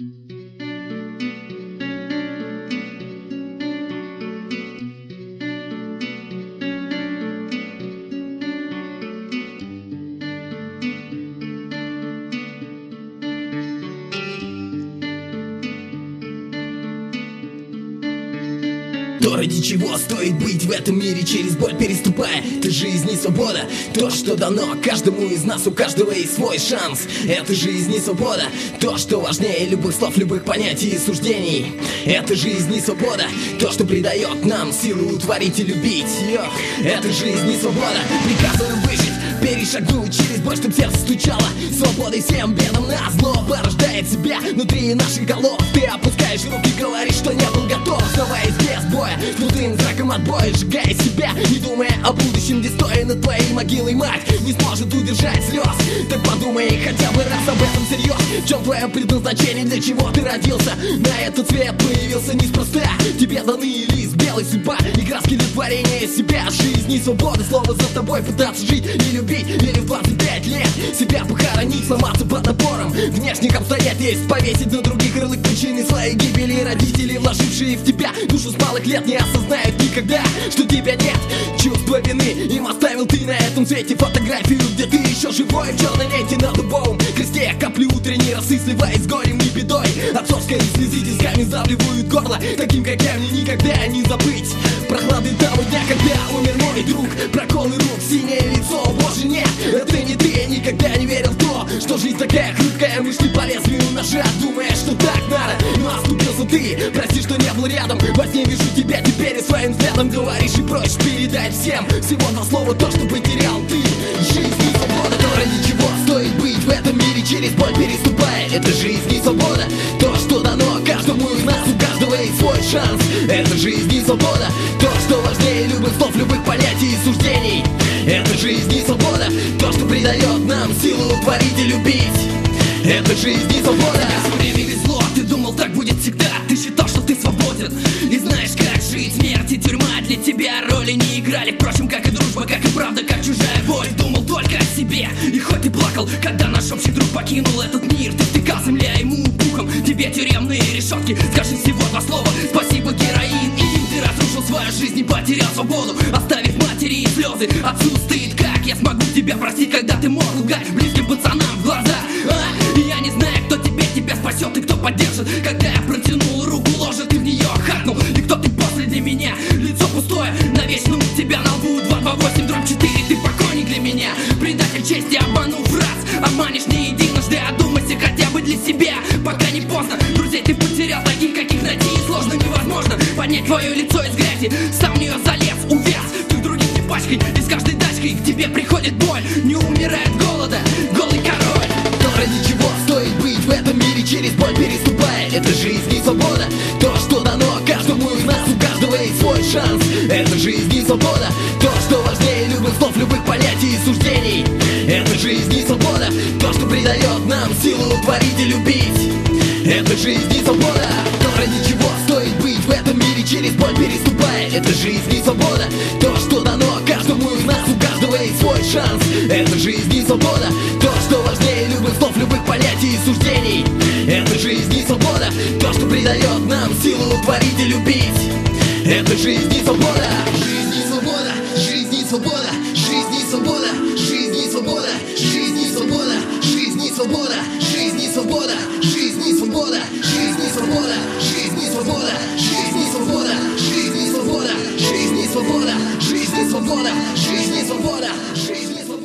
То, ради чего стоит быть в этом мире, через боль переступая. Это жизнь и свобода, то, что дано каждому из нас, у каждого есть свой шанс. Это жизнь и свобода, то, что важнее любых слов, любых понятий и суждений. Это жизнь и свобода, то, что придает нам силу творить и любить. Это жизнь и свобода, приказано выжить, перешагнуть через боль, чтоб сердце стучало. Свободой всем бедам назло порождает себя внутри наших голов. Ты опускаешь руки, говоришь, что не был готов, оставаясь без боя, с крутым знаком отбоя, сжигая себя, не думая о будущем, где стоя над твоей могилой мать не сможет удержать слез. Так подумай хотя бы раз об этом всерьез. В чем твое предназначение, для чего ты родился? На этот свет появился неспроста. Тебе даны лист белый, судьба и краски для творения себя. Жизнь и свобода, слово за тобой пытаться жить и любить. Или в 25 лет себя похоронить, сломаться под напором внешних обстоятельств, повесить на других ярлык причины своей гибели. Родители, вложившие в тебя душу с малых лет, не осознают никогда, что тебя нет. Чувство вины им оставил ты на этом свете. Фотографию, где ты еще живой, в черной ленте на дубовом кресте. Капли утренней росы, сливаясь с горем и бедой. Отцовской слезы тисками сдавливают горло. Таким, как я, мне никогда не забыть прохлады того дня, когда умер мой друг. Проколы рук, синее лицо, боже нет, это не ты. Я никогда не верил в то, что жизнь такая хрупкая. Мы шли по лезвию ножа, думая, что так надо, но оступился ты. Прости, что не был рядом, во сне вижу тебя теперь и своим взглядом говоришь и просишь передать всем всего два слова, то, что потерял ты. Жизнь и свобода, то, ради чего стоит быть в этом мире, через боль переступая. Это жизнь и свобода, то, что дано каждому из нас, у каждого есть свой шанс. Это жизнь и свобода, то, что важнее любых слов, любых понятий и суждений. Это жизнь и свобода, то, что придает нам силу творить и любить. Это жизнь и свобода. Все время везло, ты думал, так будет всегда. Ты считал, что ты свободен и знаешь, как жить. Смерть и тюрьма для тебя роли не играли. Впрочем, как и дружба, как и правда, как чужая боль. Думал только о себе, и хоть ты плакал, когда наш общий друг покинул этот мир, ты втыкал земля ему пухом, тебе тюремные решетки. Скажи всего два слова: спасибо, героин. И им ты разрушил свою жизнь и потерял свободу, оставив матери и слезы. Отцу стыд, как я смогу тебя простить, когда ты мог лгать близким пацанам в глаза? И я не знаю, кто теперь тебя спасет и кто поддержит, когда я протянул руку, ложит, ты в нее хакнул. И кто ты после для меня? Лицо пустое, навечно у тебя на лбу 228-4. Ты покойник для меня, предатель чести, обманув раз. Обманешь не единожды, одумайся хотя бы для себя, пока не поздно. Друзей ты потерял, таких, каких найти сложно, невозможно поднять твое лицо из грязи. Сам в нее залез, увяз, ты в других не пачкой, и с каждой тачкой к тебе приходит боль. Не умирает голода, голый король. То, ради чего стоит быть в этом мире, через боль переступая. Это жизнь и свобода, то, что дано каждому из нас, у каждого есть свой шанс. Это жизнь и свобода, то, что важнее любых слов, любых понятий и суждений. Это жизнь и свобода, то, что придает нам силу творить и любить. Это жизнь и свобода, то, ради чего стоит быть в этом мире, через боль переступая. Это жизнь и свобода, то, что дано каждому из нас, у каждого есть свой шанс. Это жизнь и свобода, то, что важнее любых слов, любых понятий и суждений. Это жизнь и свобода, то, что придает нам силу творить и любить. Это жизнь и свобода. Жизнь и свобода, жизнь и свобода, жизнь и свобода, жизнь и свобода, жизнь и свобода, жизнь и свобода, жизнь и свобода, жизнь и свобода, жизнь и свобода, жизнь и свобода, жизнь и свобода, жизнь и свобода, жизнь и свобода, жизнь и свобода, жизнь и свобода, жизнь и свобода.